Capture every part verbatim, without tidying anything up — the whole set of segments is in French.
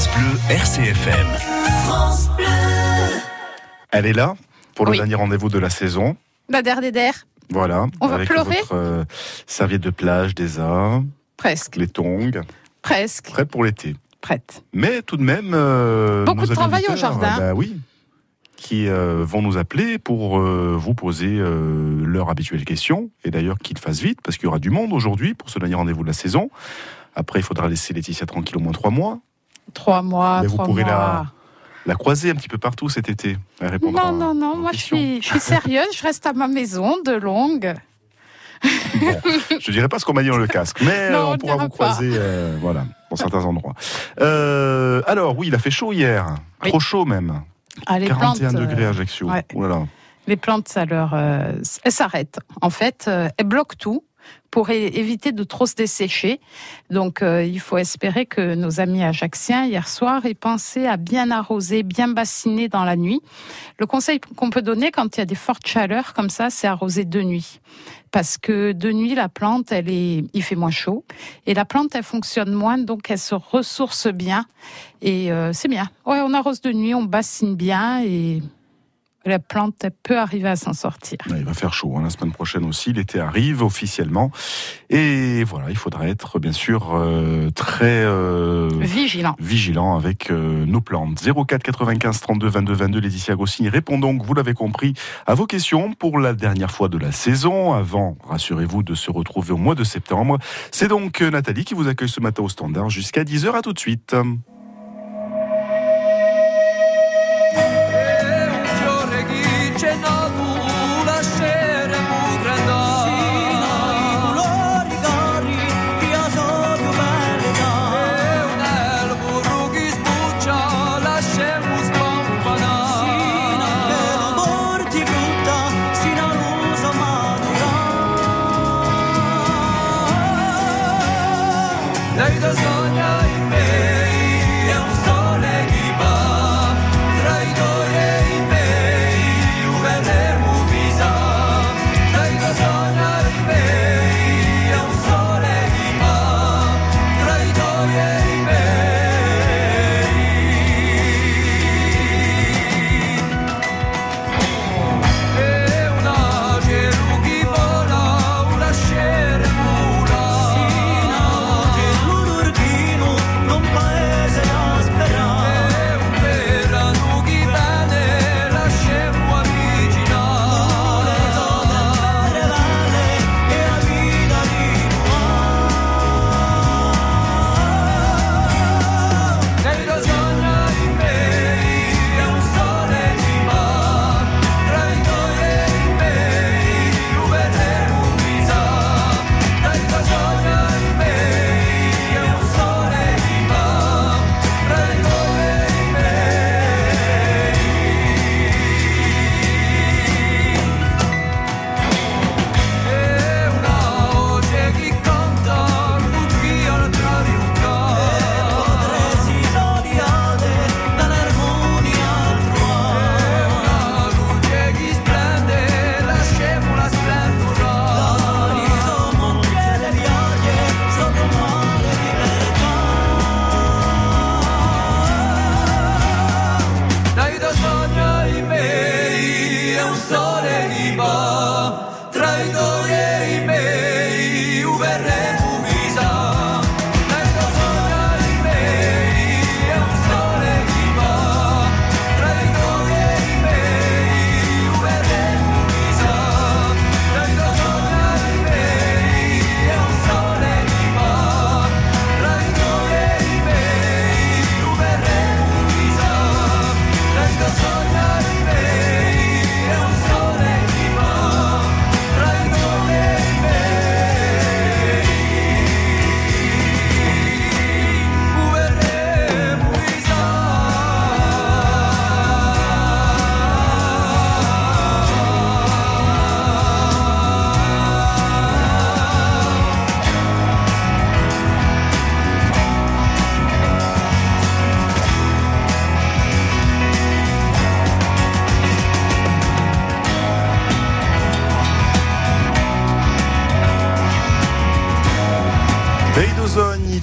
France Bleu R C F M. France Bleu. Elle est là pour le Oui. dernier rendez-vous de la saison. La der des der. Voilà. On va avec pleurer votre euh, serviette de plage, des A, Presque. les tongs, Presque. prêt pour l'été. Prête. Mais tout de même, euh, Beaucoup nos de travail au auditeurs, jardin. euh, bah oui, qui euh, vont nous appeler pour euh, vous poser euh, leurs habituelles questions. Et d'ailleurs, qu'ils fassent vite, parce qu'il y aura du monde aujourd'hui pour ce dernier rendez-vous de la saison. Après, il faudra laisser Laetitia tranquille au moins trois mois. Trois mois, Mais vous trois pourrez mois. la, la croiser un petit peu partout cet été. Elle répondra Non, non, non, aux moi je questions. suis, je suis sérieuse, je reste à ma maison de longue. Bon, je dirais pas ce qu'on m'a dit dans le casque, mais Non, euh, on on le pourra dira vous pas. croiser euh, voilà, dans certains endroits. Euh, alors, oui, il a fait chaud hier. Oui. Trop chaud même. Ah, les quarante et un plantes, degrés à euh, Ajaccio. ouais. Oh là là. Les plantes, ça leur, euh, elles s'arrêtent. En fait, euh, elles bloquent tout pour é- éviter de trop se dessécher. Donc, euh, il faut espérer que nos amis ajaxiens, hier soir, aient pensé à bien arroser, bien bassiner dans la nuit. Le conseil qu'on peut donner quand il y a des fortes chaleurs comme ça, c'est arroser de nuit. Parce que de nuit, la plante, elle est, il fait moins chaud. Et la plante, elle fonctionne moins, donc elle se ressource bien. Et euh, c'est bien. Ouais, on arrose de nuit, on bassine bien et la plante elle peut arriver à s'en sortir. Ouais, il va faire chaud hein, la semaine prochaine aussi. L'été arrive officiellement. Et voilà, il faudra être bien sûr euh, très euh, Vigilant. vigilant avec euh, nos plantes. zéro quatre quatre-vingt-quinze trente-deux vingt-deux vingt-deux, Laetitia Goscinny répond donc, vous l'avez compris, à vos questions pour la dernière fois de la saison. Avant, rassurez-vous, de se retrouver au mois de septembre. C'est donc Nathalie qui vous accueille ce matin au standard jusqu'à dix heures. À tout de suite. Non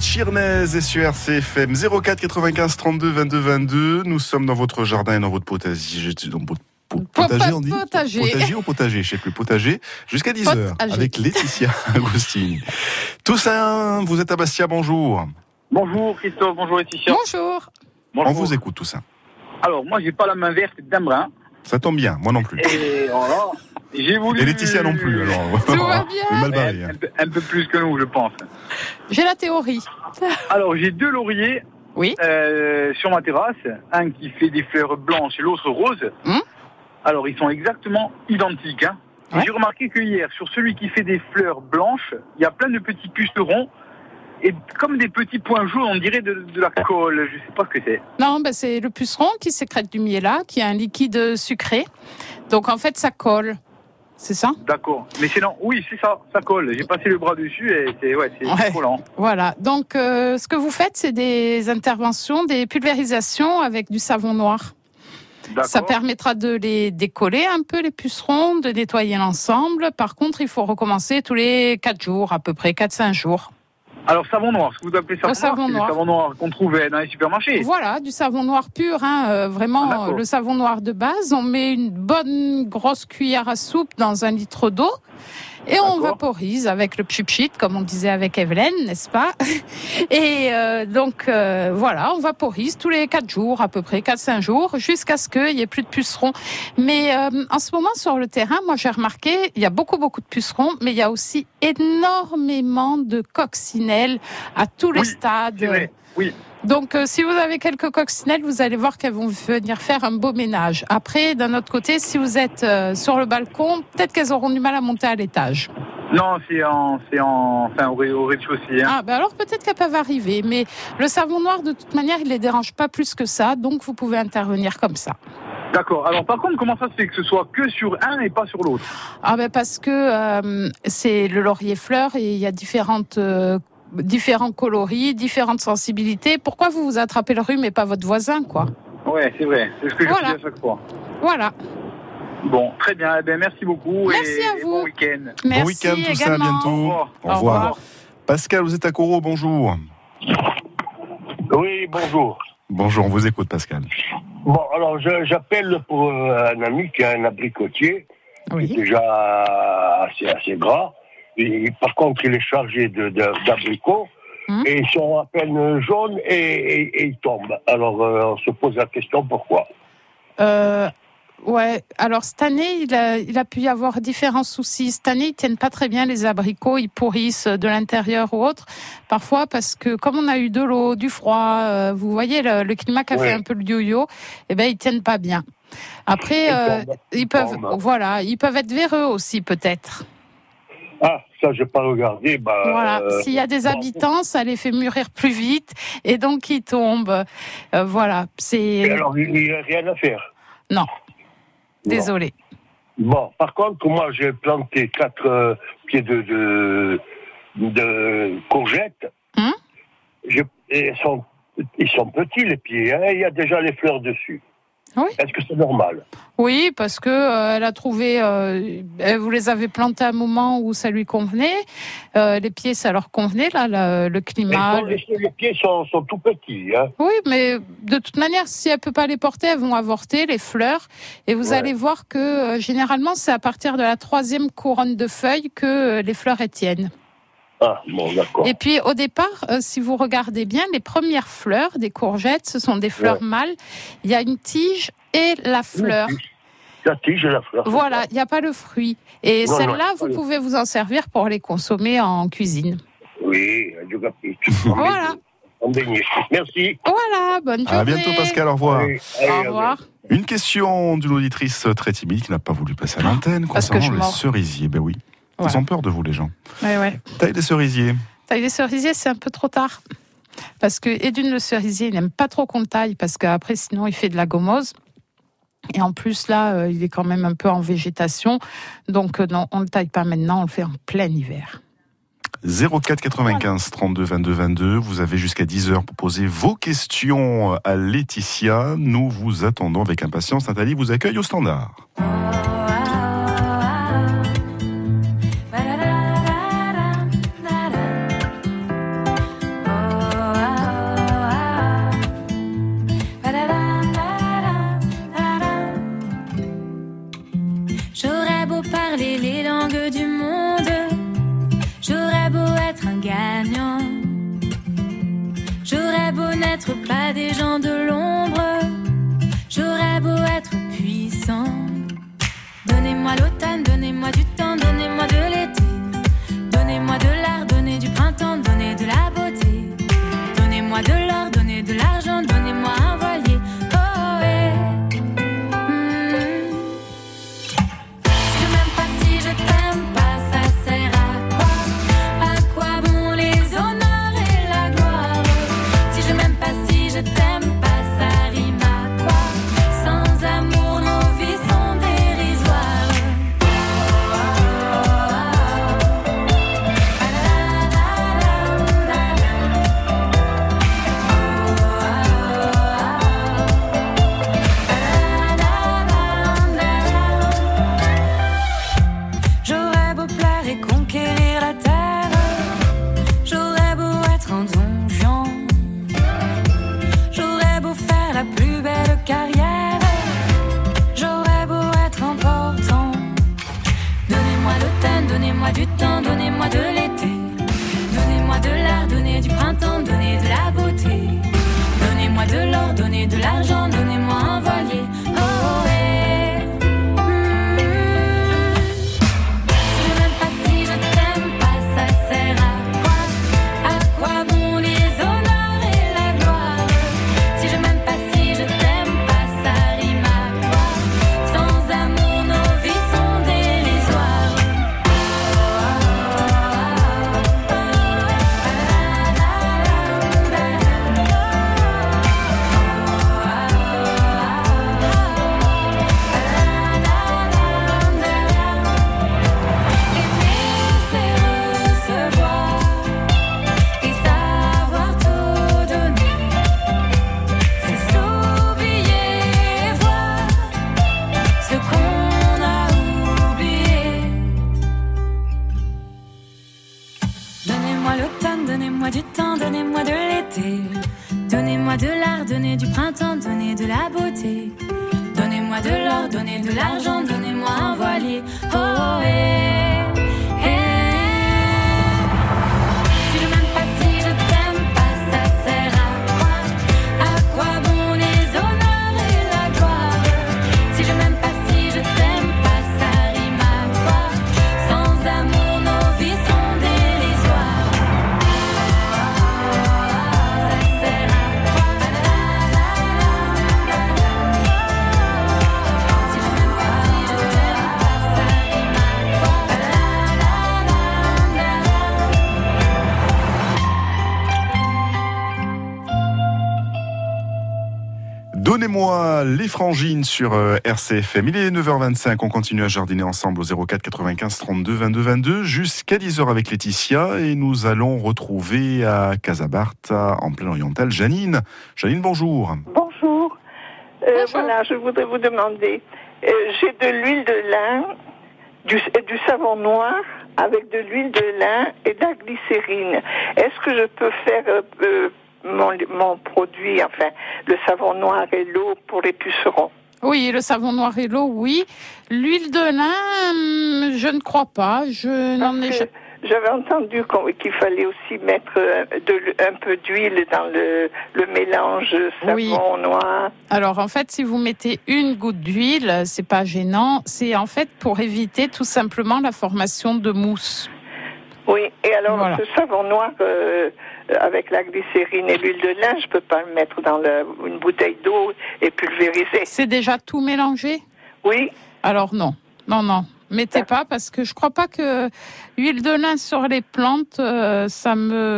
Chirnaise et sur R C F M zéro quatre quatre-vingt-quinze trente-deux vingt-deux vingt-deux. Nous sommes dans votre jardin et dans votre potager. Dans votre potager, on dit Potager. Potager ou potager, je sais plus. Potager jusqu'à dix heures avec Laetitia Agostini. Toussaint, vous êtes à Bastia, bonjour. Bonjour Christophe, bonjour Laetitia. Bonjour. Bonjour. On vous écoute, Toussaint. Alors, moi, j'ai pas la main verte d'un brin. Ça tombe bien, moi non plus. Et voilà, j'ai voulu... Et Laetitia non plus, alors. Tout va bien. Mal barré, hein. un, peu, un peu plus que nous, je pense. J'ai la théorie. Alors, j'ai deux lauriers Oui. euh, sur ma terrasse. Un qui fait des fleurs blanches et l'autre rose. Hum. Alors, ils sont exactement identiques. Hein. Ouais. J'ai remarqué que hier, sur celui qui fait des fleurs blanches, il y a plein de petits pucerons. Et comme des petits points jaunes, on dirait de, de la colle. Je sais pas ce que c'est. Non, ben c'est le puceron qui sécrète du miel, qui a un liquide sucré. Donc en fait, ça colle. C'est ça ? D'accord. Mais sinon, oui, c'est ça, ça colle. J'ai passé le bras dessus et c'est, ouais, c'est Ouais. collant. Voilà. Donc euh, ce que vous faites, c'est des interventions, des pulvérisations avec du savon noir. D'accord. Ça permettra de les décoller un peu, les pucerons, de nettoyer l'ensemble. Par contre, il faut recommencer tous les quatre jours, à peu près quatre cinq jours. Alors, savon noir, ce que vous appelez savon, Le savon noir, c'est noir. le savon noir qu'on trouvait dans les supermarchés. Voilà, du savon noir pur, hein, euh, vraiment Ah, d'accord. le savon noir de base. On met une bonne grosse cuillère à soupe dans un litre d'eau et on D'accord. vaporise avec le pchit-pchit, comme on disait avec Evelyne, n'est-ce pas ? Et euh, donc euh, voilà, on vaporise tous les quatre jours, à peu près quatre cinq jours, jusqu'à ce qu'il n'y ait plus de pucerons. Mais euh, en ce moment sur le terrain, moi j'ai remarqué, il y a beaucoup beaucoup de pucerons, mais il y a aussi énormément de coccinelles à tous les Oui, stades. C'est vrai, oui. Donc, euh, si vous avez quelques coccinelles, vous allez voir qu'elles vont venir faire un beau ménage. Après, d'un autre côté, si vous êtes euh, sur le balcon, peut-être qu'elles auront du mal à monter à l'étage. Non, c'est en, c'est en, enfin, au, rez- au rez-de-chaussée. Hein. Ah, ben alors peut-être qu'elles peuvent arriver. Mais le savon noir, de toute manière, il les dérange pas plus que ça. Donc, vous pouvez intervenir comme ça. D'accord. Alors, par contre, comment ça se fait que ce soit que sur un et pas sur l'autre ? Ah, ben parce que euh, c'est le laurier fleur et il y a différentes... Euh, différents coloris, différentes sensibilités. Pourquoi vous vous attrapez le rhume et pas votre voisin, quoi ? Ouais, c'est vrai. C'est ce que je Voilà. dis à chaque fois. Voilà. Bon, très bien. Eh bien, merci beaucoup. Merci et, à et vous. bon week-end. Merci Bon week-end, tout ça, à également. bientôt. Au revoir. Au revoir. Au revoir. Pascal, vous êtes à Corot, bonjour. Oui, bonjour. Bonjour, on vous écoute, Pascal. Bon, alors je- j'appelle pour euh, un ami qui a un abricotier, qui Oui. est déjà assez, assez gras. Et, par contre, il est chargé de, de, d'abricots. Hum. Et ils sont à peine jaunes et, et, et ils tombent. Alors euh, on se pose la question pourquoi. Euh, ouais. Alors cette année, il a, il a pu y avoir différents soucis. Cette année, ils tiennent pas très bien les abricots, ils pourrissent de l'intérieur ou autre. Parfois parce que comme on a eu de l'eau, du froid, euh, vous voyez le, le climat qui a Ouais. fait un peu le yo-yo, eh ben ils tiennent pas bien. Après, Ils euh, tombent. ils peuvent, tombent. voilà, ils peuvent être véreux aussi peut-être. Ah, ça, je n'ai pas regardé. Bah, Voilà. euh, S'il y a des bon. habitants, ça les fait mûrir plus vite et donc ils tombent. Euh, voilà. Et C'est alors, il n'y a rien à faire. non. Non. Désolé. Bon, par contre, moi, j'ai planté quatre euh, pieds de, de, de courgettes. Hum. Je- et ils, sont, ils sont petits, les pieds. Hein, il y a déjà les fleurs dessus. Oui. Est-ce que c'est normal ? Oui, parce que euh, elle a trouvé. Euh, vous les avez plantés à un moment où ça lui convenait. Euh, les pieds, ça leur convenait là, le, le Et climat. sont- les, les pieds sont, sont tout petits. Hein. Oui, mais de toute manière, si elle peut pas les porter, elles vont avorter les fleurs. Et vous Ouais. allez voir que euh, généralement, c'est à partir de la troisième couronne de feuilles que euh, les fleurs elles tiennent. Ah, bon, d'accord. Et puis au départ, euh, si vous regardez bien, les premières fleurs des courgettes, ce sont des fleurs Ouais. mâles. Il y a une tige et la fleur. La tige et la fleur. c'est Voilà, ça. il n'y a pas le fruit. Et Non, non, celles-là, pas vous le- pouvez vous en servir pour les consommer en cuisine. Oui, du gâteau. Voilà. En beignet. Merci. Voilà, bonne journée. À bientôt, Pascal, au revoir. Allez, allez, Au à revoir. Une question d'une auditrice très timide qui n'a pas voulu passer à l'antenne Parce que concernant je les mords. cerisiers. Ben oui. Voilà. Ils ont peur de vous, les gens. Ouais, ouais. Taille des cerisiers. Taille des cerisiers, c'est un peu trop tard. Parce que Edwin le cerisier, il n'aime pas trop qu'on le taille, parce qu'après, sinon, il fait de la gomose. Et en plus, là, euh, il est quand même un peu en végétation. Donc, euh, non, on ne le taille pas maintenant, on le fait en plein hiver. zéro quatre quatre-vingt-quinze trente-deux vingt-deux vingt-deux. Vous avez jusqu'à dix heures pour poser vos questions à Laetitia. Nous vous attendons avec impatience. Nathalie vous accueille au standard. Oh, J'aurais beau n'être pas des gens de l'ombre, j'aurais beau être puissant. Donnez-moi l'automne, donnez-moi du temps, donnez-moi de l'été. Donnez-moi de l'art, donnez du printemps, donnez de la beauté. Donnez-moi de l'or, donnez de l'argent, donnez-moi un voilier. Oh, eh. Mmh. Si je m'aime pas, si je t'aime pas, ça sert à quoi? À quoi bon les honneurs et la gloire? Si je m'aime pas, si je t'aime pas, ça rime à quoi? Sans amour, nos vies sont dérisoires. Oh, oh, oh, oh. Ah, la, la, la, la, la. J'aurais beau plaire et conquérir la terre, j'aurais beau être un don Juan, j'aurais beau faire la plus belle carrière, j'aurais beau être important. Donnez-moi l'automne, donnez-moi du temps, donnez-moi de l'été. Donnez-moi de l'art, donnez du printemps, donnez de la beauté. Donnez-moi de l'or, donnez de l'argent, donnez-moi un voilier. Oh, eh. Mmh. Si je m'aime pas, si je t'aime pas, ça sert à quoi? À quoi bon les honneurs et la gloire? Si je m'aime pas, si je t'aime pas, ça rime à quoi? Sans amour, nos vies sont dérisoires. Oh, oh, oh, oh. Ah, la, la, la, la. Aimer, c'est recevoir et savoir tout donner. C'est s'oublier et voir ce qu'on a oublié. Donnez-moi l'automne, donnez-moi du temps, donnez-moi de l'été. Donnez-moi de l'art, donnez du printemps, donnez de la beauté. Donnez-moi de l'or, donnez de l'argent, donnez-moi un voilier. Oh, eh, eh. Si je m'aime pas, si je t'aime pas, ça sert à quoi? À quoi bon les honneurs et la gloire? Si je m'aime pas, si je t'aime pas, ça rime à quoi? Sans amour, nos vies sont dérisoires. Ça sert à quoi? Si je m'aime pas, si je t'aime pas, ça rime à quoi? Donnez-moi les frangines sur euh, R C F M. Il est neuf heures vingt-cinq, on continue à jardiner ensemble au zéro quatre quatre-vingt-quinze trente-deux vingt-deux vingt-deux jusqu'à dix heures avec Laetitia et nous allons retrouver à Casabarta, en plein oriental, Janine. Janine, bonjour. Bonjour. Euh, voilà, je voudrais vous demander, euh, j'ai de l'huile de lin, du, du savon noir avec de l'huile de lin et de la glycérine. Est-ce que je peux faire euh, euh, mon, mon produit, enfin, le savon noir et l'eau pour les pucerons? Oui, le savon noir et l'eau, oui. L'huile de lin, je ne crois pas. Je n'en ai jamais. J'avais entendu qu'il fallait aussi mettre de, un peu d'huile dans le, le mélange savon oui. noir. Alors en fait, si vous mettez une goutte d'huile, c'est pas gênant. C'est en fait pour éviter tout simplement la formation de mousse. Oui, et alors voilà. Ce savon noir euh, avec la glycérine et l'huile de lin, je peux pas le mettre dans le, une bouteille d'eau et pulvériser. C'est déjà tout mélangé ? Oui. Alors non, non, non. Mettez pas parce que je crois pas que huile de lin sur les plantes, euh, ça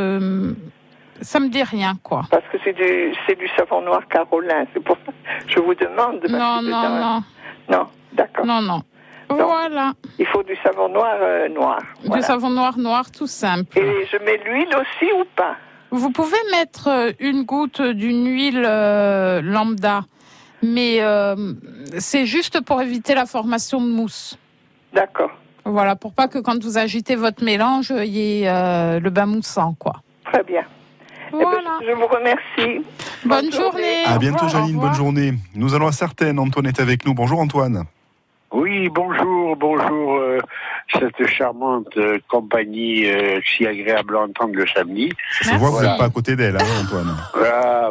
me ça me dit rien quoi. Parce que c'est du c'est du savon noir carolin, c'est pour ça que je vous demande. Non non non. Non, d'accord. Non non. Donc, voilà. Il faut du savon noir euh, noir. Du voilà. savon noir noir tout simple. Et je mets l'huile aussi ou pas? Vous pouvez mettre une goutte d'une huile euh, lambda, mais euh, c'est juste pour éviter la formation de mousse. D'accord. Voilà, pour pas que quand vous agitez votre mélange, il y ait euh, le bain moussant, quoi. Très bien. Voilà. Eh ben, je vous remercie. Bonne, bonne journée. À bientôt, Janine. Bonne journée. Nous allons à Sartène. Antoine est avec nous. Bonjour, Antoine. Oui, bonjour, bonjour, euh, cette charmante euh, compagnie euh, si agréable à entendre le samedi. Ça se voit que vous n'êtes pas à côté d'elle, hein, Antoine. Ah,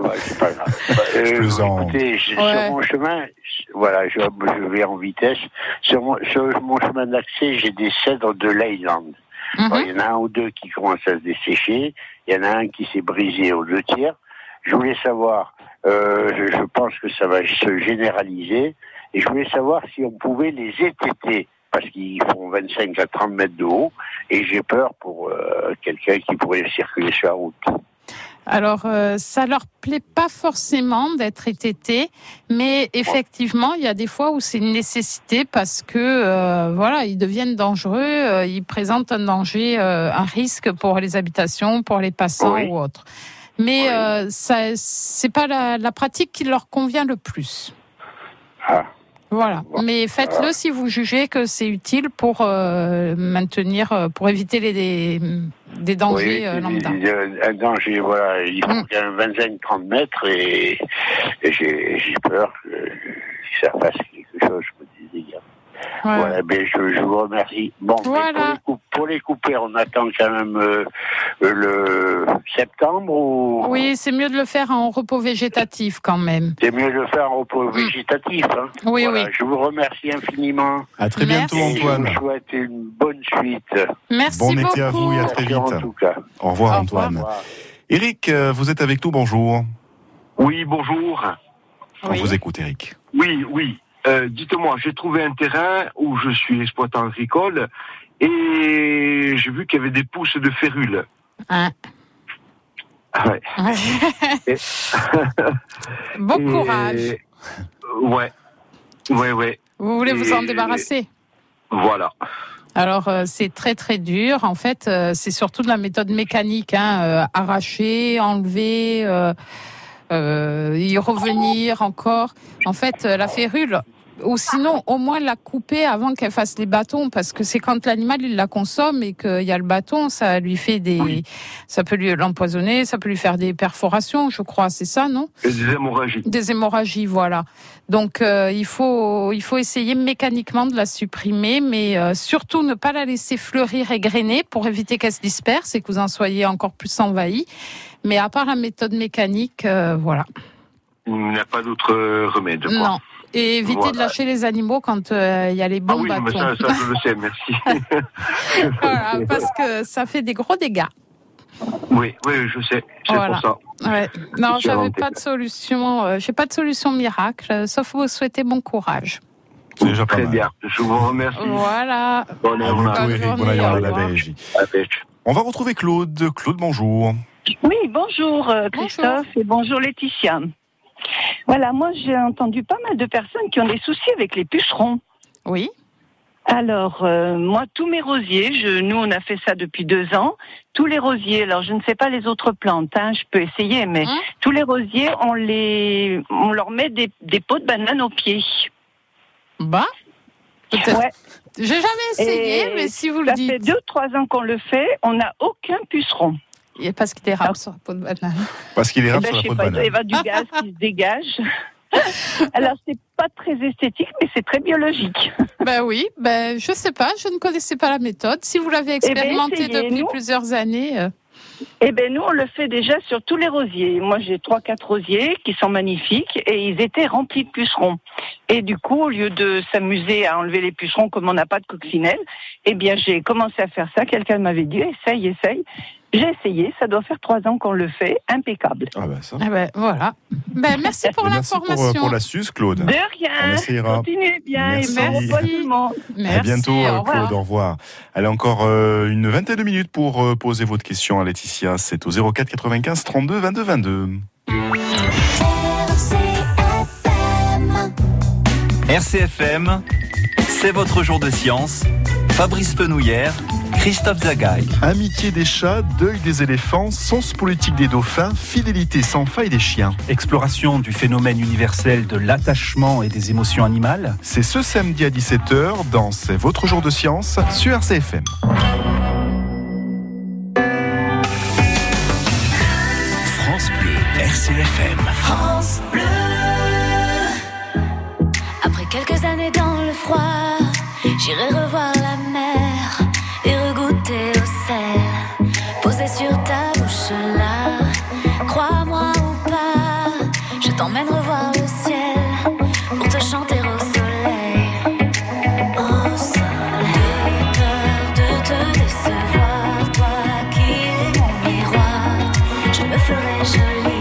bah, c'est pas grave. Euh, Je plaisante. Écoutez, je- Ouais. sur mon chemin, je- voilà, je, je vais en vitesse. Sur mon, sur mon chemin d'accès, j'ai des cèdres de Leyland. Mhm. Alors, il y en a un ou deux qui commencent à se dessécher. Il y en a un qui s'est brisé aux deux tiers. Je voulais savoir, euh, je, je pense que ça va se généraliser. Et je voulais savoir si on pouvait les étêter. Parce qu'ils font vingt-cinq à trente mètres de haut. Et j'ai peur pour euh, quelqu'un qui pourrait circuler sur la route. Alors, euh, ça leur plaît pas forcément d'être étêtés, mais effectivement, il y a des fois où c'est une nécessité parce que, euh, voilà, ils deviennent dangereux, euh, ils présentent un danger, euh, un risque pour les habitations, pour les passants Oui. ou autres. Mais Oui. euh, ça, c'est pas la, la pratique qui leur convient le plus. Ah. Voilà. Mais faites-le si vous jugez que c'est utile pour euh, maintenir, euh, pour éviter les, des, des dangers Oui, euh, lambda. un danger, voilà. Il faut Mm. qu'il y ait un vingt-cinq à trente mètres et, et j'ai, j'ai peur que, que ça fasse quelque chose, je me dis, les gars. Ouais. Voilà, ben je, je vous remercie. Bon, mais Voilà. pour, les coup- pour les couper, on attend quand même euh, le septembre ou Oui, c'est mieux de le faire en repos végétatif quand même. c'est mieux de le faire en repos végétatif. Hein. Oui, Voilà, oui. Je vous remercie infiniment. À très bientôt, Merci. Et Antoine. je vous souhaite une bonne suite. Merci Bon beaucoup. été à vous et à très vite. En tout cas. Au revoir, Au revoir. Antoine. Eric, euh, vous êtes avec nous, bonjour. Oui, bonjour. On Oui. vous écoute, Eric. Oui, oui. Euh, dites-moi, j'ai trouvé un terrain où je suis exploitant agricole et j'ai vu qu'il y avait des pousses de férules. Hein. Ouais. Et- Bon Et- courage. Ouais. Ouais, ouais. Vous voulez vous en Et- débarrasser? Voilà. Alors euh, c'est très très dur. En fait, euh, c'est surtout de la méthode mécanique, hein, euh, arracher, enlever, euh, euh, y revenir encore. En fait, euh, la férule, ou sinon au moins la couper avant qu'elle fasse les bâtons, parce que c'est quand l'animal il la consomme et qu'il y a le bâton, ça lui fait des, Oui. ça peut lui l'empoisonner, ça peut lui faire des perforations, je crois, c'est ça, non? Et des hémorragies. Des hémorragies, voilà. Donc euh, il faut il faut essayer mécaniquement de la supprimer, mais euh, surtout ne pas la laisser fleurir et grainer pour éviter qu'elle se disperse et que vous en soyez encore plus envahi. Mais à part la méthode mécanique, euh, voilà. Il n'y a pas d'autre euh, remède, quoi. Non. Et éviter Voilà. de lâcher les animaux quand euh, il y a les Ah bons oui, mais bâtons. ça, ça, je le sais, merci. Voilà, parce que ça fait des gros dégâts. Oui, oui, je sais. C'est Voilà. pour ça. Ouais. Non, Je suis j'avais inventé. pas de solution. Euh, j'ai pas de solution miracle, euh, sauf vous souhaiter bon courage. C'est déjà pas Très mal. bien. Je vous remercie. Voilà. Bonne À journée. bientôt, Bonne Eric. Bon journée, ailleurs au à la revoir. Belgique. Avec. On va retrouver Claude. Claude, bonjour. Oui, bonjour euh, Christophe et bonjour Laetitia. Voilà, moi j'ai entendu pas mal de personnes qui ont des soucis avec les pucerons. Oui. Alors, euh, moi, tous mes rosiers, je, nous on a fait ça depuis deux ans, tous les rosiers, alors je ne sais pas les autres plantes, hein, je peux essayer, mais Hein tous les rosiers, on, les, on leur met des, des pots de banane aux pieds. Bah. Peut-être. Ouais. J'ai jamais essayé, Et mais si vous le Ça fait dites. deux, trois ans qu'on le fait, on n'a aucun puceron. Il y a parce qu'il dérape sur la peau de banane. Parce qu'il est Eh rap ben, sur la je peau sais de pas, il banane. doit y avoir du gaz qui se dégage. Alors, c'est pas très esthétique, mais c'est très biologique. Ben oui, ben je sais pas, je ne connaissais pas la méthode. Si vous l'avez expérimenté essayez, depuis nous. plusieurs années, euh, Eh ben nous, on le fait déjà sur tous les rosiers. Moi, j'ai trois, quatre rosiers qui sont magnifiques et ils étaient remplis de pucerons. Et du coup, au lieu de s'amuser à enlever les pucerons comme on n'a pas de coccinelle, eh bien, j'ai commencé à faire ça. Quelqu'un m'avait dit, essaye, essaye. J'ai essayé, ça doit faire trois ans qu'on le fait, impeccable. Ah bah ça. eh ben voilà. Ben merci pour Merci pour, euh, l'information. pour l'astuce, Claude. De On rien. essayera. Continuez bien Merci. et bon repos à tout le monde. Merci, à bientôt, au euh, revoir. Claude. Au revoir. Allez, encore euh, une vingtaine de minutes pour euh, poser votre question à Laetitia. C'est au zéro quatre quatre-vingt-quinze trente-deux vingt-deux vingt-deux. R C F M, c'est votre jour de science. Fabrice Fenouillère, Christophe Zagaï. Amitié des chats, deuil des éléphants, sens politique des dauphins, fidélité sans faille des chiens. Exploration du phénomène universel de l'attachement et des émotions animales. C'est ce samedi à dix-sept heures dans C'est votre jour de science sur R C F M. France Bleu, R C F M. France Bleu. Après quelques années dans le froid, j'irai revoir la mer et regoûter au sel posé sur ta bouche là. Crois-moi ou pas, Je t'emmène revoir le ciel pour te chanter au soleil. Au soleil. De peur de te décevoir, toi qui es mon miroir, je me ferai jolie.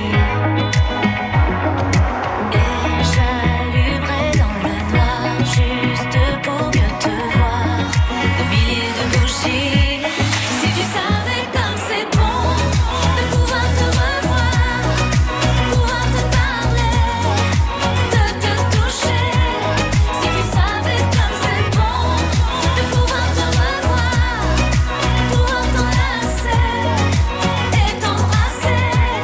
Et j'allumerai dans le noir juste pour mieux te voir, des milliers de bougies. Si tu savais comme c'est bon de pouvoir te revoir, de pouvoir te parler, de te toucher. Si tu savais comme c'est bon de pouvoir te revoir, de pouvoir t'enlacer et t'embrasser.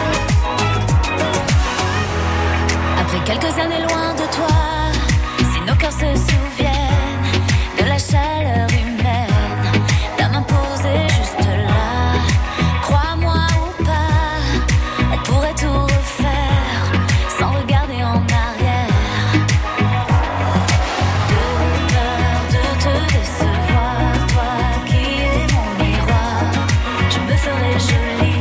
Après quelques années loin de toi, si nos cœurs se souviennent de la chaleur humaine, ta main posée juste là, crois-moi ou pas, on pourrait tout refaire sans regarder en arrière. De peur de te décevoir, toi qui es mon miroir, je me ferai jolie.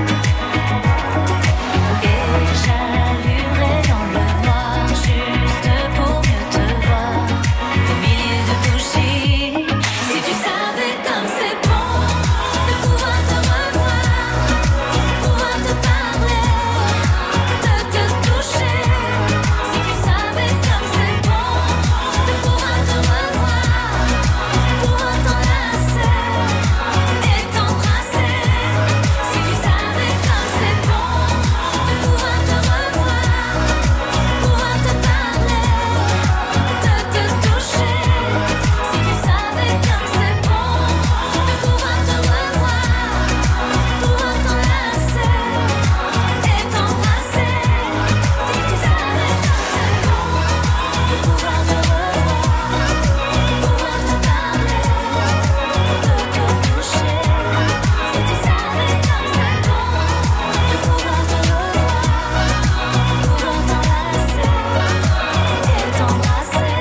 Et j'allumerai dans le noir juste pour mieux te voir, des milliers de bougies. Si tu savais comme c'est bon de pouvoir te revoir, de pouvoir te parler, de te toucher. Si tu savais comme c'est bon de pouvoir te revoir, de pouvoir t'enlacer et t'embrasser. Si tu savais comme c'est bon de pouvoir te revoir, de pouvoir te parler, de te toucher. Si tu savais comme c'est bon de pouvoir te revoir, de pouvoir t'enlacer et t'embrasser. Si tu savais comme c'est bon de pouvoir te revoir, de pouvoir te parler, de te toucher. Si tu savais comme c'est bon de pouvoir te revoir, de pouvoir t'enlacer et t'embrasser.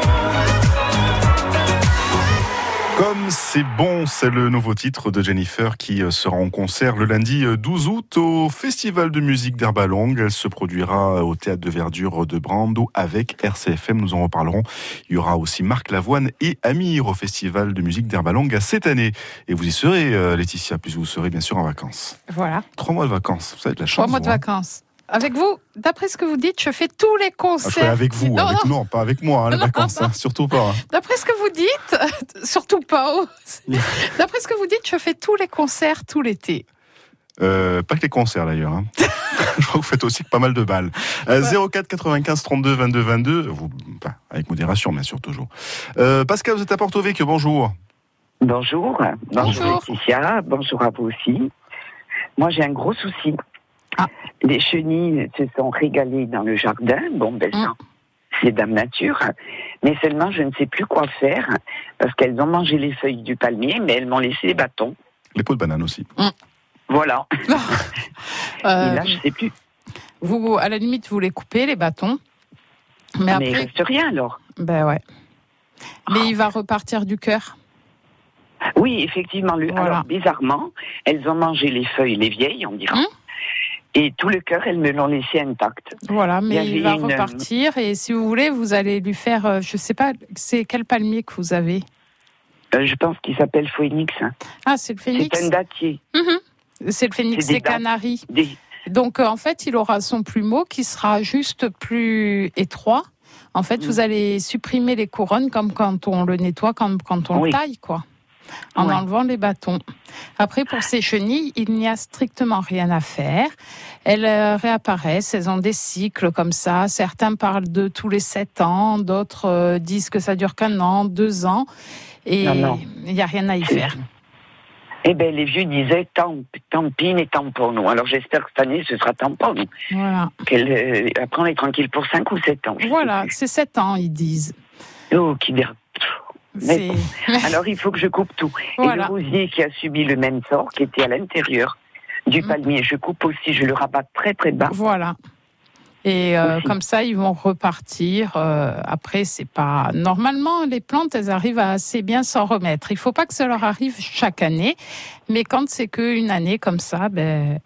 Comme c'est bon, c'est le nouveau titre de Jennifer qui sera en concert le lundi douze août au Festival de musique d'Herbalongue. Elle se produira au Théâtre de Verdure de Brando avec R C F M. Nous en reparlerons. Il y aura aussi Marc Lavoine et Amir au Festival de musique d'Herbalongue cette année. Et vous y serez, euh, Laetitia, puisque vous serez bien sûr en vacances. Voilà. Trois mois de vacances, vous avez de la chance. Trois mois de vous, hein. vacances. Avec vous, d'après ce que vous dites, je fais tous les Ah, je concerts. serai avec vous, Non, avec, non. non, pas avec moi, hein, les Non, vacances, non. hein, surtout pas. hein. D'après ce que vous dites, surtout pas. oh. D'après ce que vous dites, je fais tous les concerts tout l'été. Euh, pas que les concerts d'ailleurs. Hein. Je crois que vous faites aussi pas mal de balles. Euh, zéro quatre quatre-vingt-quinze trente-deux vingt-deux vingt-deux, vous, enfin, avec modération bien sûr toujours. Euh, Pascal, vous êtes à Porto Vecchio, bonjour. Bonjour. Bonjour. Bonjour Laetitia, bonjour à vous aussi. Moi j'ai un gros souci. Ah. Les chenilles se sont régalées dans le jardin, bon ben ça, c'est dame nature, mais seulement je ne sais plus quoi faire, parce qu'elles ont mangé les feuilles du palmier, mais elles m'ont laissé les bâtons. Les pots de banane aussi. Voilà. Euh, Et là je ne sais plus. vous, à la limite, vous les coupez, les bâtons. Mais, Mais, après, il reste rien alors. ben ouais. Mais il va repartir du cœur. Oui, effectivement. Le, Voilà. Alors bizarrement, elles ont mangé les feuilles, les vieilles, on dira. Hum. Et tout le cœur, elles me l'ont laissé intact. Voilà, mais Il y il, va avait une- repartir. Et si vous voulez, vous allez lui faire, euh, je sais pas, c'est quel palmier que vous avez? Euh, je pense qu'il s'appelle Phoenix. Ah, c'est le phénix. C'est un dattier. Mhm. C'est le phénix C'est des des dattes. Canaries. Des... Donc, euh, en fait, il aura son plumeau qui sera juste plus étroit. En fait, Mm. vous allez supprimer les couronnes comme quand on le nettoie, comme quand on Oui. le taille, quoi. En Ouais. enlevant les bâtons. Après, pour ces chenilles, il n'y a strictement rien à faire. Elles euh, réapparaissent, elles ont des cycles comme ça. Certains parlent de tous les sept ans, d'autres euh, disent que ça dure qu'un an, deux ans. Et Non, non. il n'y a rien à y faire. Eh bien, les vieux disaient tant, tampine et tampon. Alors, j'espère que cette année, ce sera tampon. Voilà. Qu'elle, euh, après, on est tranquille pour cinq ou sept ans. je Voilà, sais plus. c'est sept ans, ils disent. Oh, qui dérange. Mais C'est- bon. Alors, il faut que je coupe tout. Voilà. Et le rosier qui a subi le même sort, qui était à l'intérieur du Mm. palmier, je coupe aussi, je le rabats très très bas. Voilà. Et euh, Aussi. comme ça, ils vont repartir. Euh, après, c'est pas normalement les plantes, elles arrivent à assez bien s'en remettre. Il faut pas que ça leur arrive chaque année, mais quand c'est qu'une année comme ça, ben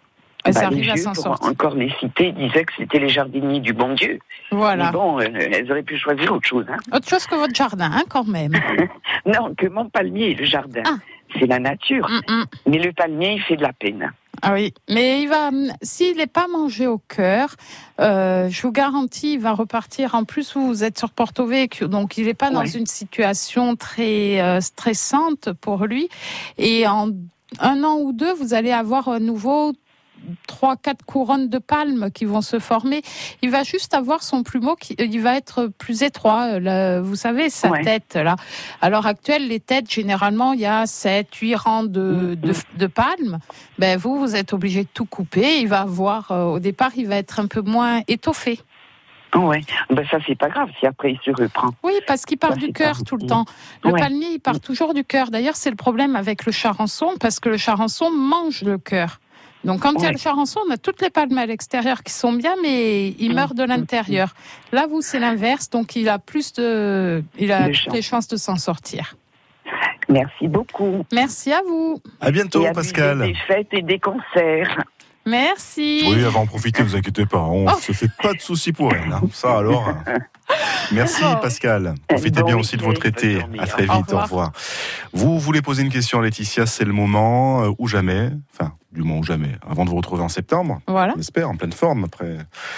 Elles bah, arrivent à vieux, s'en pour sortir. encore les citer, disaient que c'était les jardiniers du bon Dieu. Voilà. Mais bon, euh, elles auraient pu choisir autre chose. Hein. Autre chose que votre jardin, hein, quand même. Non, que mon palmier, le jardin. Ah. C'est la nature. Mm-mm. Mais le palmier, il fait de la peine. Ah oui, mais il va, s'il n'est pas mangé au cœur, euh, je vous garantis, il va repartir. En plus, vous, vous êtes sur Porto Vecchio, donc il n'est pas dans Ouais. une situation très euh, stressante pour lui. Et en un an ou deux, vous allez avoir à nouveau trois, quatre couronnes de palmes qui vont se former. Il va juste avoir son plumeau qui, il va être plus étroit. Là, vous savez, sa Ouais. tête, là. À l'heure actuelle, les têtes, généralement, il y a sept, huit rangs de, de, de palmes. Ben, vous, vous êtes obligé de tout couper. Il va avoir, euh, au départ, il va être un peu moins étoffé. Ouais. Ben, ça, c'est pas grave si après il se reprend. Oui, parce qu'il part Ça, du c'est cœur pas- tout le temps. Le Ouais. palmier, il part toujours du cœur. D'ailleurs, c'est le problème avec le charançon, parce que le charançon mange le cœur. Donc, quand il y a Ouais. le charançon, on a toutes les palmes à l'extérieur qui sont bien, mais il Mmh. meurt de l'intérieur. Là, vous, c'est l'inverse. Donc, il a plus de, il a De toutes chance. les chances de s'en sortir. Merci beaucoup. Merci à vous. À bientôt, Et abusez Pascal. des fêtes et des concerts. Merci. Oui, elle va en profiter, ne vous inquiétez pas. On Oh. se fait pas de soucis pour elle. hein. Ça alors. euh. Merci Oh. Pascal. Profitez Bon bien aussi de week-end, votre été. bonne journée. À très Au vite. Au revoir. revoir. Vous voulez poser une question à Laetitia, c'est le moment euh, ou jamais. Enfin, du moins ou jamais. Avant de vous retrouver en septembre. Voilà. On espère, en pleine forme après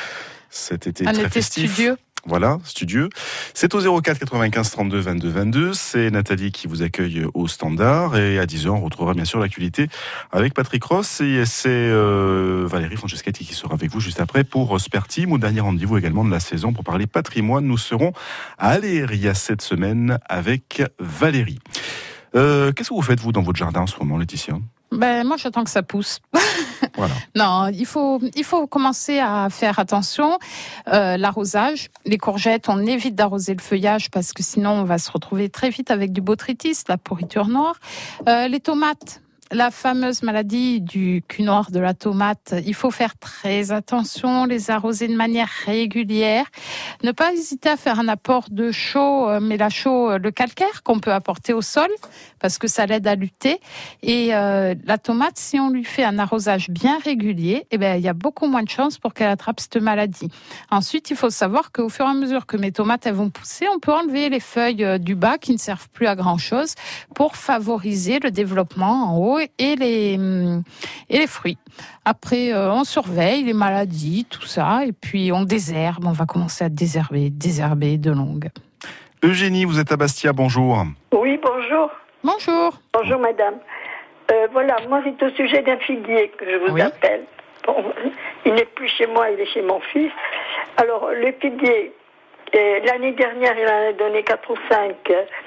cet été Un très été festif. studieux. Voilà, studieux. C'est au zéro quatre quatre-vingt-quinze trente-deux vingt-deux vingt-deux. C'est Nathalie qui vous accueille au standard. Et à dix heures, on retrouvera bien sûr l'actualité avec Patrick Ross. Et c'est euh, Valérie Franceschetti qui sera avec vous juste après pour Spertim, au dernier rendez-vous également de la saison pour parler patrimoine. Nous serons à Aléria cette semaine avec Valérie. Euh, qu'est-ce que vous faites, vous, dans votre jardin en ce moment, Laetitia ? Ben, moi, j'attends que ça pousse. Voilà. Non, il faut, il faut commencer à faire attention. Euh, l'arrosage, les courgettes, on évite d'arroser le feuillage parce que sinon on va se retrouver très vite avec du botrytis, la pourriture noire. Euh, les tomates, la fameuse maladie du cul noir de la tomate, il faut faire très attention, les arroser de manière régulière. Ne pas hésiter à faire un apport de chaux, euh, mais la chaux, euh, le calcaire qu'on peut apporter au sol, parce que ça l'aide à lutter. Et euh, la tomate, si on lui fait un arrosage bien régulier, eh ben, il y a beaucoup moins de chances pour qu'elle attrape cette maladie. Ensuite, il faut savoir qu'au fur et à mesure que mes tomates elles vont pousser, on peut enlever les feuilles euh, du bas qui ne servent plus à grand-chose pour favoriser le développement en haut et les, hum, et les fruits. Après, euh, on surveille les maladies, tout ça, et puis on désherbe. On va commencer à désherber, désherber de longue. Eugénie, vous êtes à Bastia, bonjour. Oui, bonjour. Bonjour. Bonjour, madame. Euh, voilà, moi, c'est au sujet d'un figuier que je vous Oui. appelle. Bon, il n'est plus chez moi, il est chez mon fils. Alors, le figuier, euh, l'année dernière, il en a donné quatre ou cinq,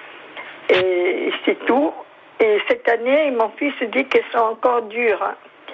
euh, et c'est tout. Et cette année, mon fils dit qu'elles sont encore dures.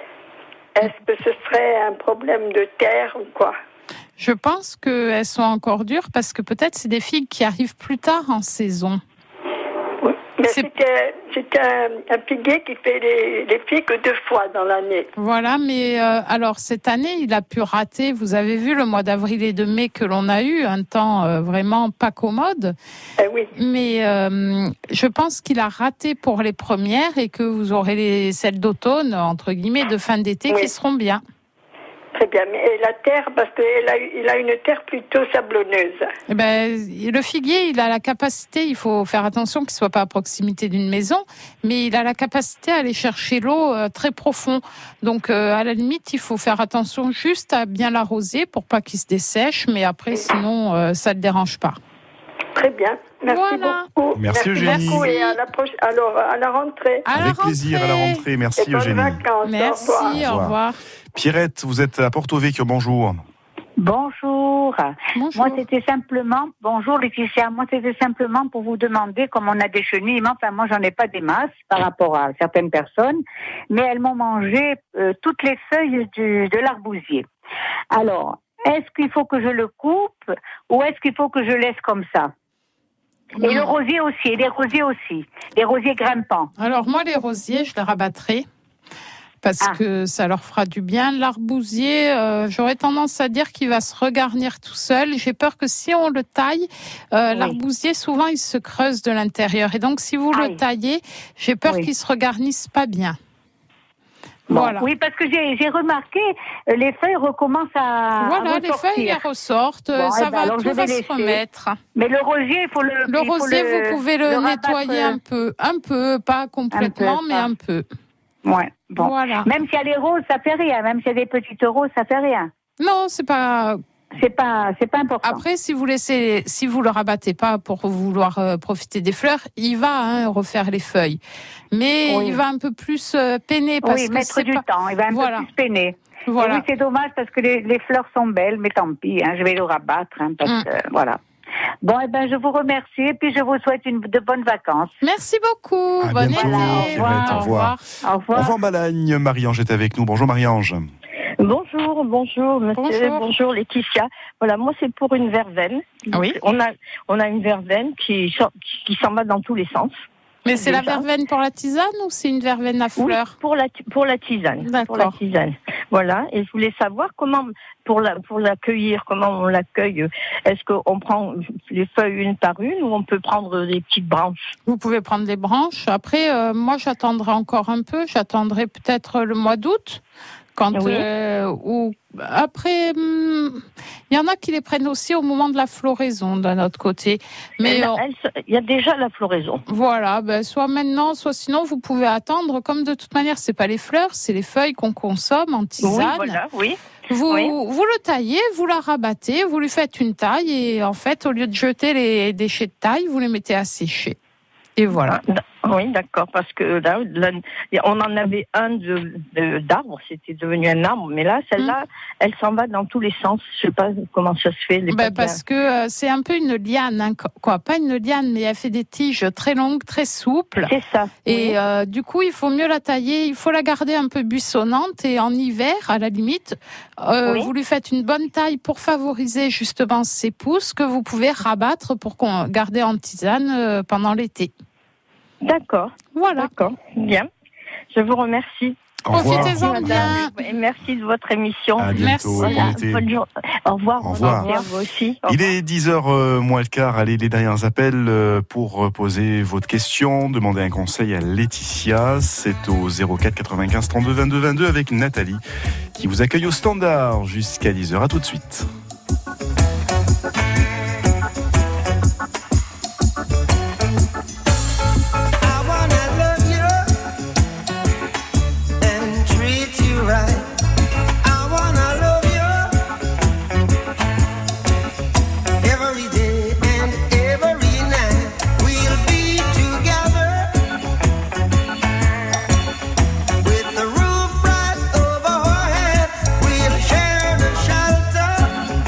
Est-ce que ce serait un problème de terre ou quoi ? Je pense qu'elles sont encore dures parce que peut-être c'est des figues qui arrivent plus tard en saison. Oui, mais C'est- c'est, que- c'est un, un figuier qui fait les, les figues deux fois dans l'année. Voilà, mais euh, alors cette année, il a pu rater. Vous avez vu le mois d'avril et de mai que l'on a eu, un temps euh, vraiment pas commode. Eh oui. Mais euh, je pense qu'il a raté pour les premières et que vous aurez les, celles d'automne, entre guillemets, de fin d'été Oui. qui seront bien. Très bien, mais et la terre, parce qu'il a, il a une terre plutôt sablonneuse. Eh ben, le figuier, il a la capacité, il faut faire attention qu'il ne soit pas à proximité d'une maison, mais il a la capacité à aller chercher l'eau euh, très profond. Donc, euh, à la limite, il faut faire attention juste à bien l'arroser pour pas qu'il se dessèche, mais après, sinon, euh, ça ne le dérange pas. Très bien, merci Voilà. beaucoup. Merci, Eugénie. beaucoup et à la, proche... Alors, à la rentrée. À la Avec plaisir à la rentrée. Merci Et bonnes Eugénie. vacances. Merci, Au revoir. au revoir. revoir. Pierrette, vous êtes à Porto Vecchio, bonjour. Bonjour. Bonjour. Moi, c'était simplement, bonjour Laetitia, moi, c'était simplement pour vous demander, comme on a des chenilles, mais enfin, moi, j'en ai pas des masses par rapport à certaines personnes, mais elles m'ont mangé euh, toutes les feuilles du, de l'arbousier. Alors, est-ce qu'il faut que je le coupe ou est-ce qu'il faut que je laisse comme ça? Et le rosier aussi, et les rosiers aussi, les rosiers grimpants. Alors, moi, les rosiers, je les rabattrai. Parce Ah. que ça leur fera du bien. L'arbousier, euh, j'aurais tendance à dire qu'il va se regarnir tout seul. J'ai peur que si on le taille, euh, Oui. l'arbousier, souvent, il se creuse de l'intérieur. Et donc, si vous Aïe. le taillez, j'ai peur Oui. qu'il se regarnisse pas bien. Bon, voilà. Oui, parce que j'ai, j'ai remarqué, euh, les feuilles recommencent à Voilà, à les ressortir. feuilles elles ressortent, Bon, ça eh ben, va, alors, tout je vais va se laisser. remettre. Mais le rosier, il faut le. Le il faut rosier, le- vous pouvez le, le nettoyer rabattre, un peu, un peu, pas complètement, un peu, mais pas. un peu. Ouais. Bon. Voilà. Même s'il y a les roses, ça fait rien. Même s'il y a des petites roses, ça fait rien. Non, c'est pas. C'est pas, c'est pas important. Après, si vous laissez, si vous le rabattez pas pour vouloir euh, profiter des fleurs, il va hein, refaire les feuilles, mais Oui. il va un peu plus euh, peiner parce oui, que mettre c'est du pas... temps. Il va un voilà. peu plus peiner. Voilà. Et oui, c'est dommage parce que les, les fleurs sont belles, mais tant pis. Hein, je vais le rabattre, hein, parce Mm. que voilà. Bon, eh ben, je vous remercie et puis je vous souhaite une, de bonnes vacances. Merci beaucoup. À Bonne bientôt, année. Gérette, au revoir. Au revoir. On va en Balagne. Marie-Ange est avec nous. Bonjour Marie-Ange. Bonjour, bonjour, monsieur, Bonjour. bonjour Laetitia. Voilà, moi c'est pour une verveine. Oui. On a, on a une verveine qui, s'en- qui s'en va dans tous les sens. Mais c'est la Déjà. verveine pour la tisane ou c'est une verveine à Oui, fleurs? pour la, pour la tisane. Pour la D'accord. tisane. Voilà. Et je voulais savoir comment, pour la, pour l'accueillir, comment on l'accueille. Est-ce qu'on prend les feuilles une par une ou on peut prendre des petites branches? Vous pouvez prendre des branches. Après, euh, moi, j'attendrai encore un peu. J'attendrai peut-être le mois d'août. Quand, Oui. euh, ou après, hum, il y en a qui les prennent aussi au moment de la floraison d'un autre côté. Mais Elle- on- elle se- il y a déjà la floraison. voilà, ben, soit maintenant, soit sinon, vous pouvez attendre. Comme de toute manière, c'est pas les fleurs, c'est les feuilles qu'on consomme en tisane. Oui, voilà, oui. Vous, Oui. vous le taillez, vous la rabattez, vous lui faites une taille et en fait, au lieu de jeter les déchets de taille, vous les mettez à sécher. Et voilà. Ah, d- oui, d'accord, parce que là, là, on en avait un de, de- d'arbre, c'était devenu un arbre, mais là, celle-là, elle s'en va dans tous les sens. Je sais pas comment ça se fait. elle est Ben, pas parce que euh, c'est un peu une liane, hein, quoi, pas une liane, mais elle fait des tiges très longues, très souples. C'est ça. Et oui. euh, du coup, il faut mieux la tailler, il faut la garder un peu buissonnante et en hiver, à la limite, euh, Oui. vous lui faites une bonne taille pour favoriser justement ses pousses que vous pouvez rabattre pour qu'on garder en tisane euh, pendant l'été. D'accord. Voilà. D'accord. Bien. Je vous remercie. Au revoir. Profitez-en bien. Et merci de votre émission. À bientôt. Merci. Bon Voilà. été. Bonne jour- Au revoir. Au revoir. Bonne journée à vous aussi. Au Il revoir. est dix heures euh, moins le quart. Allez, les derniers appels euh, pour euh, poser votre question, demander un conseil à Laetitia. C'est au zéro quatre quatre-vingt-quinze trente-deux vingt-deux vingt-deux avec Nathalie qui vous accueille au standard jusqu'à dix heures. À tout de suite. I wanna love you and treat you right. I wanna love you every day and every night. We'll be together with the roof right over our heads. We'll share the shelter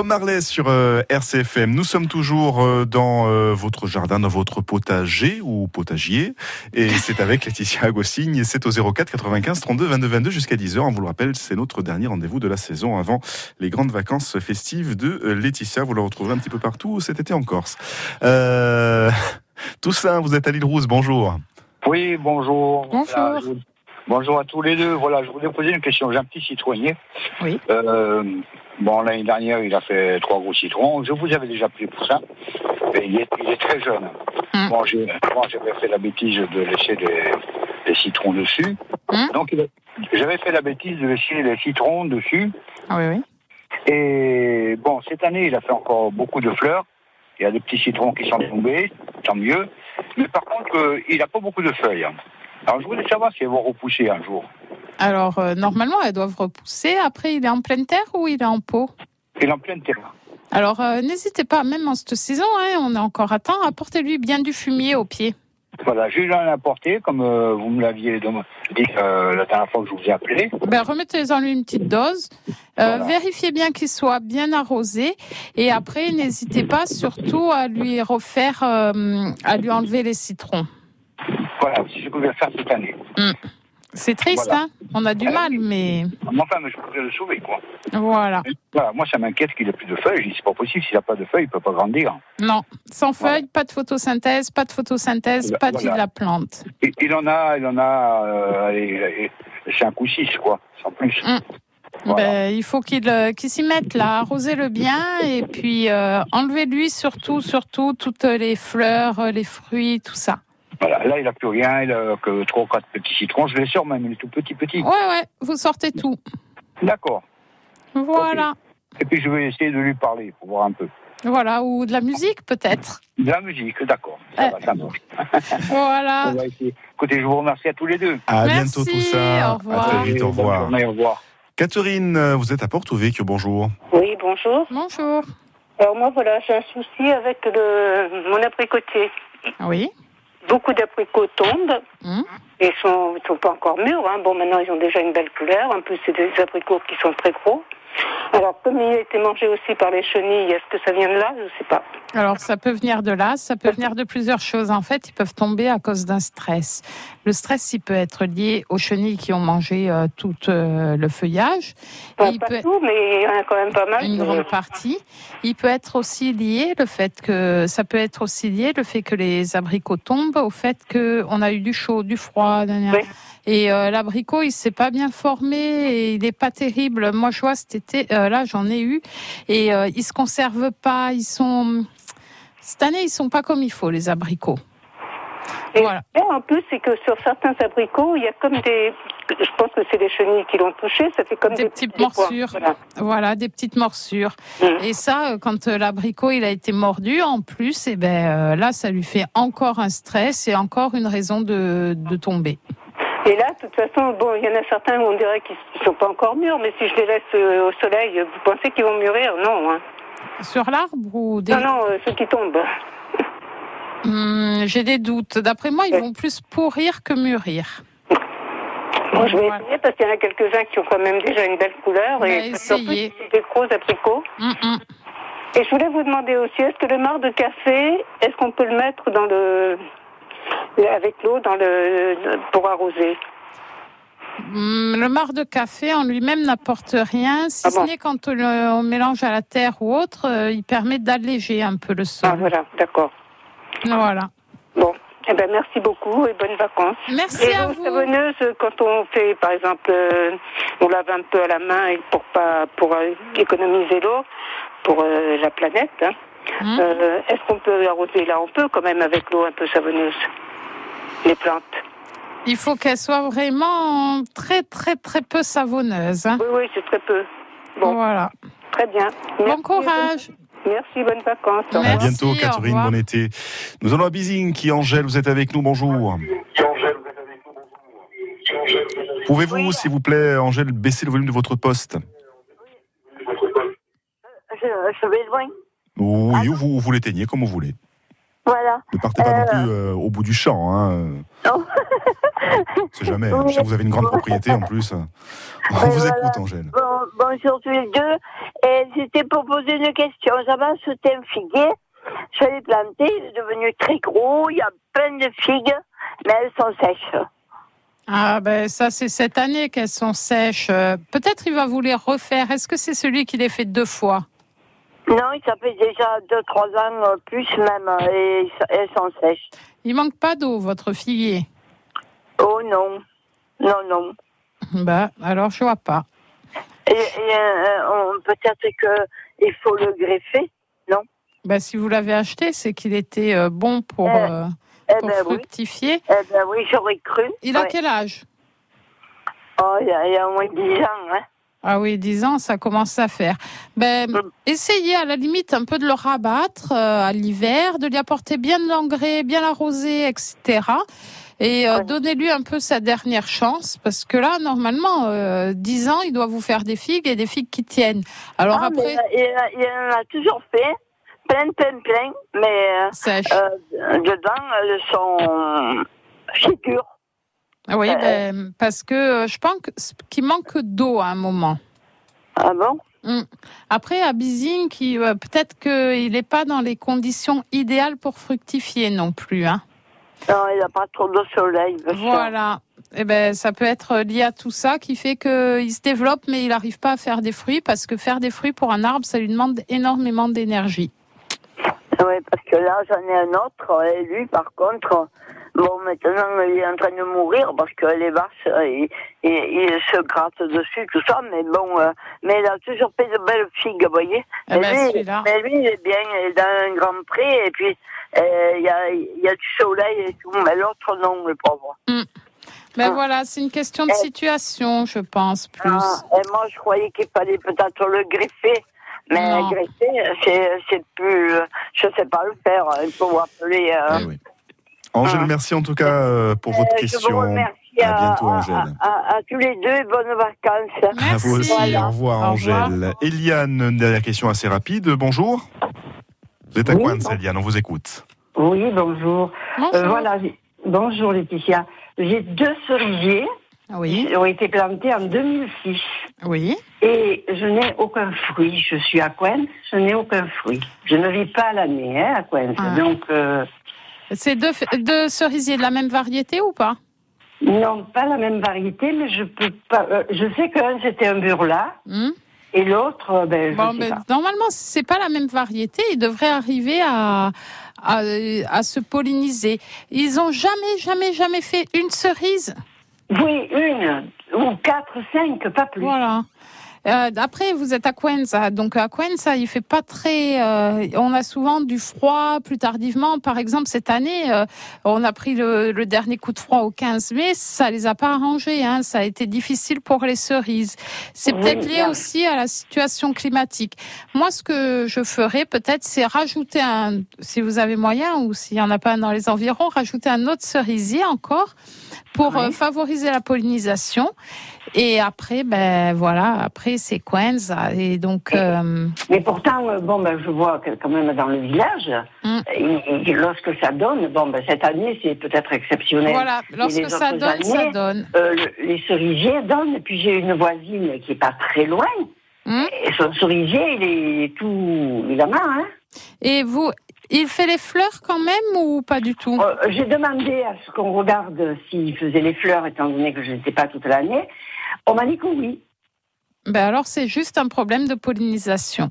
Bob Marley sur euh, R C F M. Nous sommes toujours euh, dans euh, votre jardin, dans votre potager ou potagier. Et c'est avec Laetitia Agostini. Et c'est au zéro quatre quatre-vingt-quinze trente-deux vingt-deux vingt-deux jusqu'à dix heures. On vous le rappelle, c'est notre dernier rendez-vous de la saison avant les grandes vacances festives de euh, Laetitia. Vous la retrouverez un petit peu partout cet été en Corse. Euh... Toussaint, vous êtes à l'île Rousse. Bonjour. Oui, bonjour. Bonjour. Voilà, je... Bonjour à tous les deux. Voilà, je voulais poser une question. J'ai un petit citronnier. Oui. Euh, bon, l'année dernière, il a fait trois gros citrons. Je vous avais déjà pris pour ça. Et il, est, il est très jeune. Mm. Bon, j'ai, moi, j'avais fait la bêtise de laisser des, des citrons dessus. Mm. Donc, il a, j'avais fait la bêtise de laisser les citrons dessus. Ah oui, oui. Et bon, cette année, il a fait encore beaucoup de fleurs. Il y a des petits citrons qui sont tombés, tant mieux. Mais par contre, euh, il n'a pas beaucoup de feuilles. Alors, je voulais savoir si elles vont repousser un jour. Alors, euh, normalement, elles doivent repousser. Après, il est en pleine terre ou il est en pot ? Il est en pleine terre. Alors, euh, n'hésitez pas, même en cette saison, hein, on est encore à temps, apportez-lui bien du fumier au pied. Voilà, je lui en ai apporté, comme euh, vous me l'aviez dit euh, la dernière fois que je vous ai appelé. Ben, remettez-en lui une petite dose. Euh, voilà. Vérifiez bien qu'il soit bien arrosé. Et après, n'hésitez pas surtout à lui refaire, euh, à lui enlever les citrons. Voilà, c'est ce que je vais faire cette année. Mmh. C'est triste, voilà. Hein. On a du mal, mais... Enfin, mais je pourrais le sauver, quoi. Voilà. Voilà, moi, ça m'inquiète qu'il ait plus de feuilles. Je dis, c'est pas possible, s'il n'a pas de feuilles, il peut pas grandir. Non, sans feuilles, voilà. Pas de photosynthèse, pas de photosynthèse, voilà. Pas de vie de la plante. Et, il en a, il en a, euh, allez, cinq ou six, quoi, sans plus. Mmh. Voilà. Ben, il faut qu'il, euh, qu'il s'y mette, là, arrosez-le bien, et puis euh, enlevez-lui surtout, surtout, toutes les fleurs, les fruits, tout ça. Voilà, là, il n'a plus rien, il a que trois ou quatre petits citrons. Je les sors même, il est tout petit, petit. Ouais, ouais, vous sortez tout. D'accord. Voilà. Okay. Et puis, je vais essayer de lui parler pour voir un peu. Voilà, ou de la musique, peut-être. De la musique, d'accord. Ça euh. va, ça marche. Voilà. On va essayer. Écoutez, je vous remercie à tous les deux. À Merci, bientôt, tout ça. Au revoir. À très vite, au revoir. Journée, au revoir. Catherine, vous êtes à Porto-Vecchio, bonjour. Oui, bonjour. Bonjour. Alors, moi, voilà, j'ai un souci avec le, mon abricotier. Oui. Beaucoup d'abricots tombent. Mmh. Ils ne sont, sont pas encore mûrs. Hein. Bon, maintenant, ils ont déjà une belle couleur. En plus, c'est des abricots qui sont très gros. Alors, comme il a été mangé aussi par les chenilles, est-ce que ça vient de là ? Je ne sais pas. Alors, ça peut venir de là, ça peut venir de plusieurs choses. En fait, ils peuvent tomber à cause d'un stress. Le stress, il peut être lié aux chenilles qui ont mangé euh, tout euh, le feuillage. Pas, il pas peut... tout, mais il y en a quand même pas mal. Une que... grande partie. Il peut être aussi lié, le fait que, ça peut être aussi lié, le fait que les abricots tombent, au fait qu'on a eu du chaud, du froid, oui. Et euh, l'abricot, il s'est pas bien formé et il est pas terrible. Moi, je vois cet été, euh, là, j'en ai eu et euh, ils se conservent pas. Ils sont cette année, ils sont pas comme il faut les abricots. Et voilà. En plus, c'est que sur certains abricots, il y a comme des, je pense que c'est les chenilles qui l'ont touché, ça fait comme des, des petites morsures. Voilà. voilà, des petites morsures. Mmh. Et ça, quand l'abricot il a été mordu, en plus, et ben euh, là, ça lui fait encore un stress et encore une raison de, de tomber. Et là, de toute façon, bon, il y en a certains où on dirait qu'ils ne sont pas encore mûrs, mais si je les laisse euh, au soleil, vous pensez qu'ils vont mûrir ? Non. Hein. Sur l'arbre ou des... Non, non, euh, ceux qui tombent. Hum, j'ai des doutes. D'après moi, ils ouais. vont plus pourrir que mûrir. Bon, je vais voilà. essayer parce qu'il y en a quelques-uns qui ont quand même déjà une belle couleur. Bah, et essayez. Surtout des gros abricots. Hum, hum. Et je voulais vous demander aussi, est-ce que le marc de café, est-ce qu'on peut le mettre dans le... avec l'eau dans le pour arroser. Le marc de café en lui-même n'apporte rien, si ah bon. Ce n'est quand on, le, on mélange à la terre ou autre, euh, il permet d'alléger un peu le sol. Ah voilà, d'accord. Voilà. Bon, eh ben merci beaucoup et bonnes vacances. Merci et à vous. vous. Savonneuse, quand on fait, par exemple, euh, on lave un peu à la main et pour pas pour euh, économiser l'eau pour euh, la planète. Hein. Mmh. Euh, est-ce qu'on peut arroser là ? On peut quand même avec l'eau un peu savonneuse. Les plantes. Il faut qu'elles soient vraiment très très très peu savonneuses. Hein. Oui, oui, c'est très peu. Bon. Voilà. Très bien. Bon Merci, courage. Bonne... Merci, bonnes vacances. Merci, à bientôt, Catherine, bon été. Nous allons à Bising, qui Angèle, vous êtes avec nous, bonjour. Pouvez-vous, oui. s'il vous plaît, Angèle, baisser le volume de votre poste ? Je, je vais loin. Oui, ah, ou vous, vous l'éteignez comme vous voulez. Voilà. Ne partez pas euh... non plus euh, au bout du champ. Hein. Non. C'est jamais. Oui. Je sais que vous avez une grande propriété en plus. On ouais, vous voilà. écoute, Angèle. Bon, bonjour tous les deux. Et c'était pour poser une question. J'avais acheté un figuier, je l'ai planté, il est devenu très gros, il y a plein de figues, mais elles sont sèches. Ah ben ça c'est cette année qu'elles sont sèches. Euh, peut-être il va vous les refaire. Est-ce que c'est celui qui les fait deux fois? Non, ça fait déjà deux, trois ans, euh, plus même, euh, et elles sont sèches. Il manque pas d'eau, votre figuier? Oh non, non, non. Bah alors je vois pas. Et, et euh, on, peut-être qu'il faut le greffer, non? Bah si vous l'avez acheté, c'est qu'il était euh, bon pour, Eh, euh, eh pour ben fructifier. Oui. Eh ben oui, j'aurais cru. Il a ouais. quel âge? Oh, il y, a, il y a au moins dix ans, hein. Ah oui, dix ans, ça commence à faire. Ben, mm. Essayez à la limite un peu de le rabattre euh, à l'hiver, de lui apporter bien de l'engrais, bien l'arroser, et cetera. Et euh, ouais. Donnez-lui un peu sa dernière chance, parce que là, normalement, euh, dix ans, il doit vous faire des figues et des figues qui tiennent. Alors ah, après, mais il, il, il en a toujours fait, plein, plein, plein, mais euh, dedans, elles sont figures. Oui, euh, ben, parce que euh, je pense qu'il manque d'eau à un moment. Ah bon? Hum. Après, à Bising, qui, euh, peut-être qu'il n'est pas dans les conditions idéales pour fructifier non plus. Hein. Non, il n'a pas trop de soleil. Voilà. Eh ben, ça peut être lié à tout ça qui fait qu'il se développe, mais il n'arrive pas à faire des fruits, parce que faire des fruits pour un arbre, ça lui demande énormément d'énergie. Oui, parce que là, j'en ai un autre, et lui, par contre... Bon, maintenant, il est en train de mourir parce que les vaches, il, il, il se gratte dessus, tout ça, mais bon, euh, mais il a toujours fait de belles figues, vous voyez. Eh ben, mais, lui, mais lui, il est bien, il est dans un grand pré, et puis euh, il y, a, il y a du soleil et tout, mais l'autre, non, le pauvre. Mm. Ben ah. Voilà, c'est une question de et, situation, je pense, plus. Ah, et moi, je croyais qu'il fallait peut-être le greffer. Mais non. greffer, c'est, c'est plus... Je ne sais pas le faire, il faut appeler... Euh, eh oui. Angèle, merci en tout cas euh, pour votre euh, question. Je vous remercie à bientôt, à, Angèle. À, à, à tous les deux, bonnes vacances. Merci. À vous aussi, voilà. Au revoir, au Angèle. Revoir. Eliane, une dernière question assez rapide. Bonjour. Vous êtes à oui, Coins, bon. Eliane, on vous écoute. Oui, bonjour. Bonjour. Euh, voilà, bonjour Laetitia. J'ai deux cerisiers oui. qui ont été plantés en deux mille six. Oui. Et je n'ai aucun fruit. Je suis à Coins, je n'ai aucun fruit. Je ne vis pas l'année hein, à Coins. Ah. Donc... Euh, C'est deux, deux cerisiers de la même variété ou pas? Non, pas la même variété, mais je peux pas. Euh, je sais qu'un c'était un burla mmh. et l'autre, ben, je bon, sais ben, pas. Normalement, si c'est pas la même variété, ils devraient arriver à, à, à se polliniser. Ils ont jamais, jamais, jamais fait une cerise? Oui, une ou quatre, cinq, pas plus. Voilà. Euh, après, vous êtes à Cuenza, donc à Cuenza, il fait pas très. Euh, on a souvent du froid plus tardivement. Par exemple, cette année, euh, on a pris le, le dernier coup de froid au quinze mai. Ça les a pas arrangés. Hein, ça a été difficile pour les cerises. C'est oui, peut-être lié bien. aussi à la situation climatique. Moi, ce que je ferais peut-être, c'est rajouter un, si vous avez moyen ou s'il y en a pas un dans les environs, rajouter un autre cerisier encore pour oui. euh, favoriser la pollinisation. Et après, ben voilà, après c'est Cuenza et donc. Euh... Mais pourtant, bon ben je vois que quand même dans le village, mm. et, et lorsque ça donne, bon ben cette année c'est peut-être exceptionnel. Voilà, lorsque ça donne, années, ça donne. Euh, le, les cerisiers donnent. Et puis j'ai une voisine qui est pas très loin. Mm. Et son cerisier, il est tout, il a main, hein. Et vous, il fait les fleurs quand même ou pas du tout? euh, J'ai demandé à ce qu'on regarde s'il faisait les fleurs, étant donné que je n'étais pas toute l'année. On m'a dit que oui. Ben alors, c'est juste un problème de pollinisation.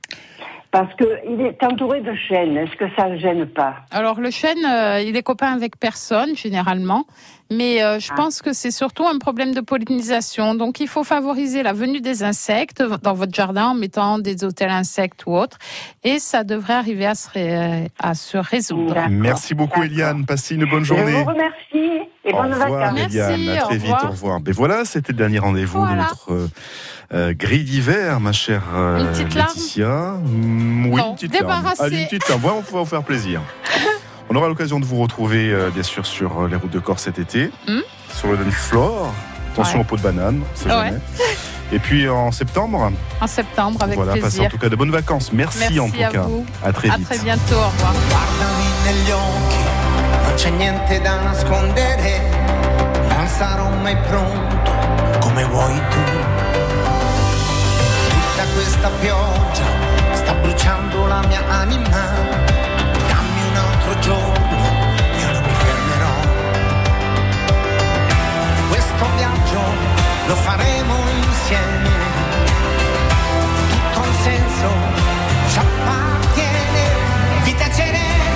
Parce qu'il est entouré de chênes. Est-ce que ça ne gêne pas? Alors, le chêne, euh, il est copain avec personne, généralement. Mais euh, je ah. pense que c'est surtout un problème de pollinisation. Donc, il faut favoriser la venue des insectes dans votre jardin en mettant des hôtels insectes ou autres. Et ça devrait arriver à se, ré... à se résoudre. D'accord. Merci beaucoup, Eliane. Passez une bonne journée. Je vous remercie. Et au bonnes revoir, vacances. Eliane. Merci, à très au vite. Au revoir. Ben voilà, c'était le dernier rendez-vous voilà. de notre euh, euh, grille d'hiver, ma chère euh, une petite Laetitia. Mmh, oui, non, une petite débarrassée. larme. Allez, une petite larme. Ouais, on va vous faire plaisir. On aura l'occasion de vous retrouver, euh, bien sûr, sur euh, les routes de Corse cet été, mmh. sur le dance floor. Attention ouais. aux pots de banane, on sait ouais. jamais. Et puis en septembre. En septembre, avec voilà, plaisir. Passez en tout cas de bonnes vacances. Merci, Merci en tout à cas. Vous. À très à vite. À très bientôt. Au revoir. Guardami negli occhi, non c'è niente da nascondere. Non sarò mai pronto come vuoi tu. insieme, tutto un senso ci appartiene, vita ce n'è.